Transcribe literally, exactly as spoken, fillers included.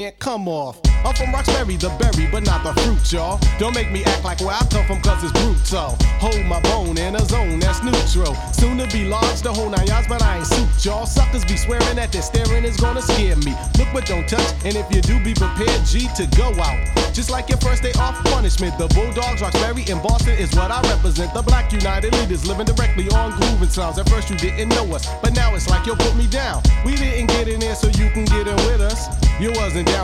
Come off. I'm from Roxbury, the berry, but not the fruit, y'all. Don't make me act like where I come from, cause it's brutal. Hold my bone in a zone that's neutral. Soon to be large, the whole nine yards, but I ain't suit, y'all. Suckers be swearing that their staring is gonna scare me. Look but don't touch, and if you do, be prepared, G, to go out. Just like your first day off punishment. The Bulldogs, Roxbury, and Boston is what I represent. The Black United Leaders living directly on grooving sounds. At first you didn't know us, but now it's like you put me down. We didn't get in there so you can get in with us. You wasn't down.